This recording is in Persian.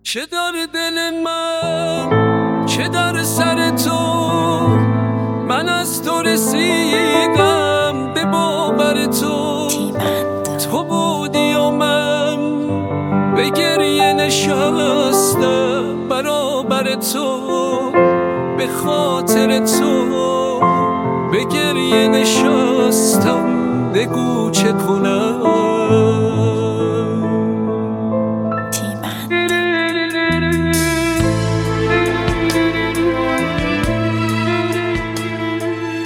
چه در دل من چه در سر تو، من از تو رسیدم به باور تو. تو بودی و من به گریه نشستم برابر تو، به خاطر تو به گریه نشستم. بگو چه کنم